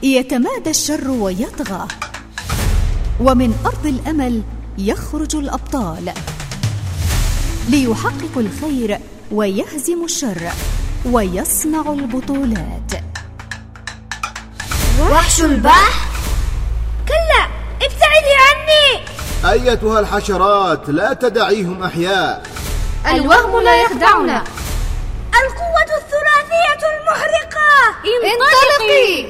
يتمادى الشر ويطغى، ومن أرض الأمل يخرج الأبطال ليحققوا الخير ويهزموا الشر ويصنعوا البطولات. وحش البحر؟ كلا، ابتعدي عني. أيتها الحشرات، لا تدعيهم أحياء. الوهم لا يخدعنا. القوة الثلاثية المحرقة. انطلقي.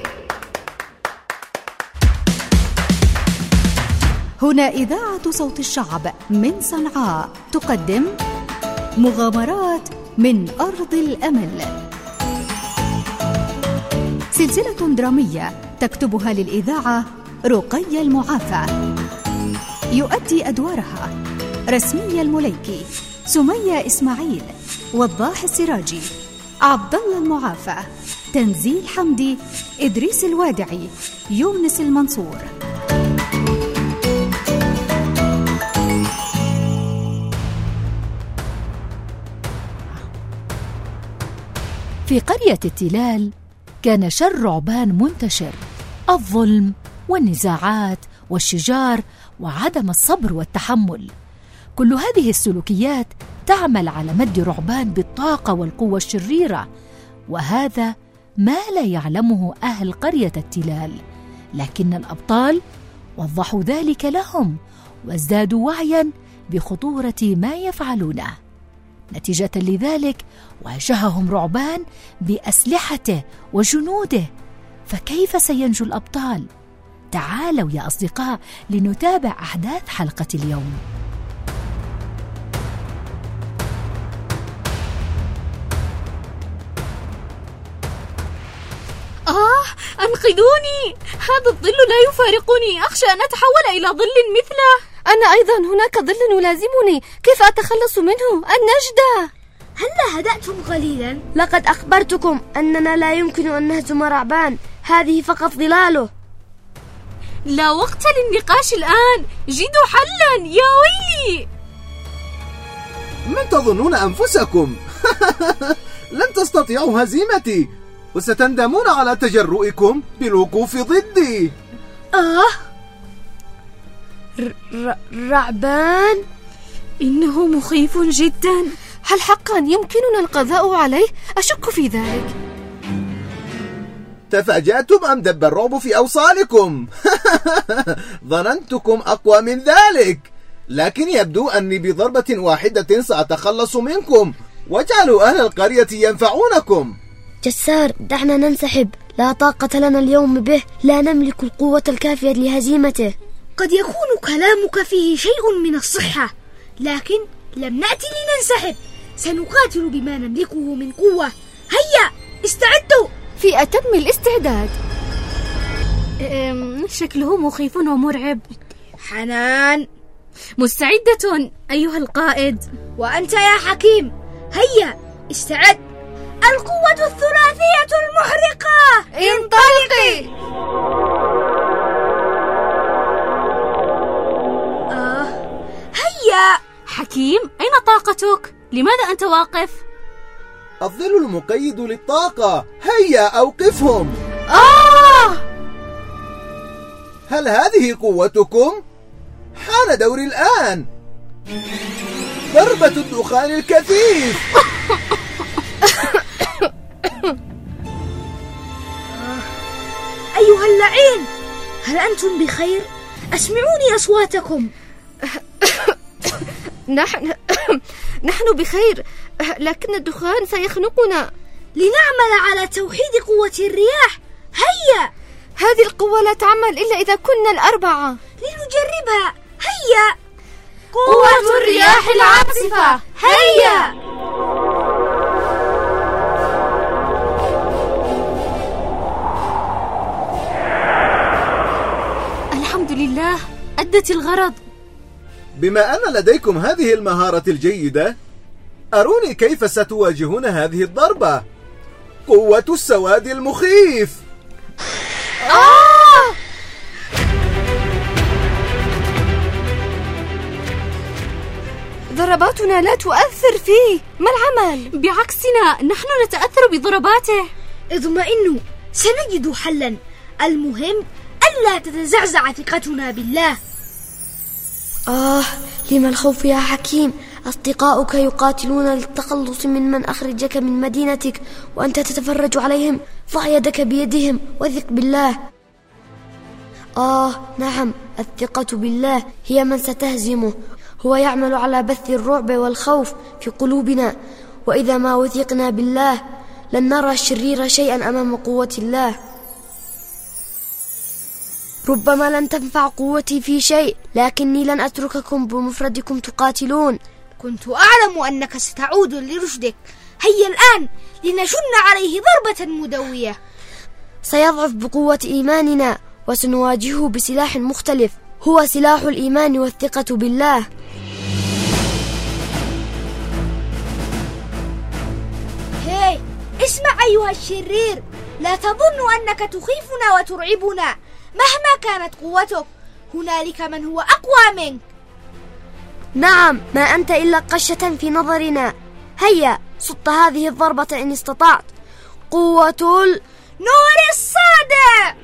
هنا إذاعة صوت الشعب من صنعاء تقدم مغامرات من أرض الأمل، سلسلة درامية تكتبها للإذاعة رقية المعافى، يؤدي أدوارها رسمية المليكي، سمية إسماعيل، وضاح السراجي، عبد الله المعافى، تنزيل حمدي، إدريس الوادعي، يونس المنصور. في قرية التلال كان شر عبان منتشر، الظلم والنزاعات والشجار وعدم الصبر والتحمل. كل هذه السلوكيات تعمل على مد رعبان بالطاقة والقوة الشريرة، وهذا ما لا يعلمه أهل قرية التلال، لكن الأبطال وضحوا ذلك لهم وازدادوا وعياً بخطورة ما يفعلونه. نتيجة لذلك واجههم رعبان بأسلحته وجنوده، فكيف سينجو الأبطال؟ تعالوا يا أصدقاء لنتابع أحداث حلقة اليوم. أنقذوني، هذا الظل لا يفارقني، أخشى أن أتحول إلى ظل مثله. أنا أيضا هناك ظل يلازمني، كيف أتخلص منه؟ النجدة. هلا هدأتم قليلا؟ لقد أخبرتكم أننا لا يمكن أن نهزم رعبان، هذه فقط ظلاله. لا وقت للنقاش الآن، جدوا حلا يا ويلي. من تظنون أنفسكم؟ لن تستطيعوا هزيمتي، وستندمون على تجرؤكم بالوقوف ضدي. رعبان؟ إنه مخيف جدا. هل حقا يمكننا القضاء عليه؟ أشك في ذلك. تفاجأتم أم دب الرعب في أوصالكم؟ ظننتكم أقوى من ذلك، لكن يبدو أني بضربة واحدة سأتخلص منكم، واجعلوا أهل القرية ينفعونكم. جسار، دعنا ننسحب، لا طاقة لنا اليوم به، لا نملك القوة الكافية لهزيمته. قد يكون كلامك فيه شيء من الصحة، لكن لم نأتي لننسحب، سنقاتل بما نملكه من قوة. هيا استعدوا. في أتم الاستعداد. شكله مخيف ومرعب. حنان، مستعدة أيها القائد. وأنت يا حكيم، هيا استعد. القوة الثلاثية المحرقة. انطلقي. هيا. حكيم، أين طاقتك؟ لماذا أنت واقف؟ الظل المقيد للطاقة، هيا أوقفهم. هل هذه قوتكم؟ حان دوري الآن. ضربة الدخان الكثيف. أيها اللعين، هل أنتم بخير؟ أسمعوني أصواتكم. نحن بخير، لكن الدخان سيخنقنا. لنعمل على توحيد قوة الرياح. هيا. هذه القوة لا تعمل إلا إذا كنا الأربعة. لنجربها. هيا. قوة الرياح العاصفة. هيا. الحمد لله، أدت الغرض. بما أن لديكم هذه المهارة الجيدة، أروني كيف ستواجهون هذه الضربة. قوة السواد المخيف. ضرباتنا لا تؤثر فيه، ما العمل؟ بعكسنا، نحن نتأثر بضرباته. اطمئنوا، سنجد حلا. المهم ألا تتزعزع ثقتنا بالله. لما الخوف يا حكيم؟ أصدقاؤك يقاتلون للتخلص من أخرجك من مدينتك وأنت تتفرج عليهم. ضع يدك بيدهم وثق بالله. نعم، الثقة بالله هي من ستهزمه. هو يعمل على بث الرعب والخوف في قلوبنا، وإذا ما وثقنا بالله لن نرى الشرير شيئا أمام قوة الله. ربما لن تنفع قوتي في شيء، لكني لن أترككم بمفردكم تقاتلون. كنت أعلم أنك ستعود لرشدك. هيا الآن لنشن عليه ضربة مدوية. سيضعف بقوة إيماننا وسنواجهه بسلاح مختلف، هو سلاح الإيمان والثقة بالله. هاي اسمع أيها الشرير، لا تظن أنك تخيفنا وترعبنا مهما كانت قوتك. هنالك من هو أقوى منك. نعم، ما أنت إلا قشة في نظرنا. هيا صد هذه الضربة إن استطعت. قوة النور الصادق.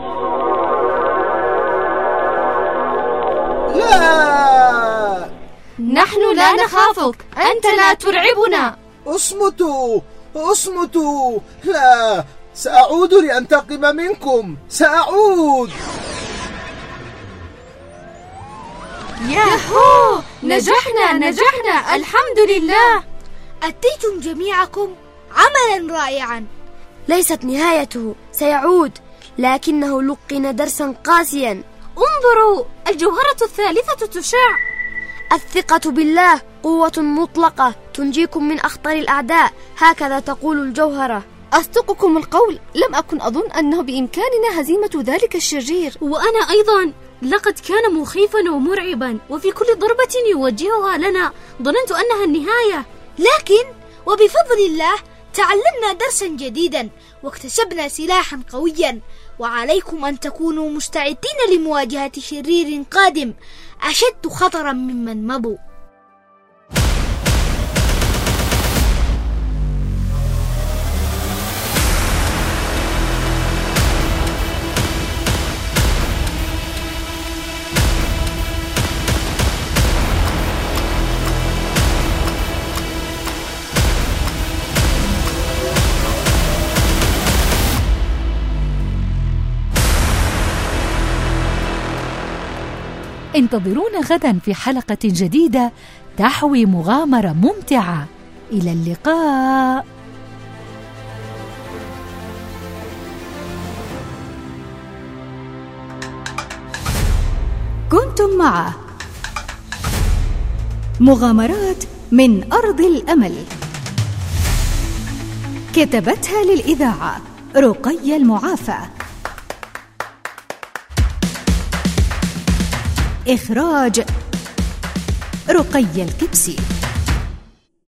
لا، نحن لا نخافك، أنت لا ترعبنا. اصمتوا، لا، سأعود لأنتقم منكم، سأعود. ياهو، نجحنا، الحمد لله. أتيتم جميعكم عملا رائعا. ليست نهايته، سيعود، لكنه لقن درسا قاسيا. انظروا، الجوهرة الثالثة تشع. الثقة بالله قوة مطلقة تنجيكم من أخطر الأعداء، هكذا تقول الجوهرة. أصدقكم القول، لم أكن أظن أنه بإمكاننا هزيمة ذلك الشرير. وأنا أيضا، لقد كان مخيفا ومرعبا، وفي كل ضربة يوجهها لنا ظننت أنها النهاية. لكن وبفضل الله تعلمنا درسا جديدا واكتسبنا سلاحا قويا، وعليكم أن تكونوا مستعدين لمواجهة شرير قادم أشد خطرا ممن مضوا. انتظرونا غدا في حلقة جديدة تحوي مغامرة ممتعة. إلى اللقاء. كنتم مع مغامرات من أرض الأمل، كتبتها للإذاعة رقية المعافى، إخراج رقية الكبسي.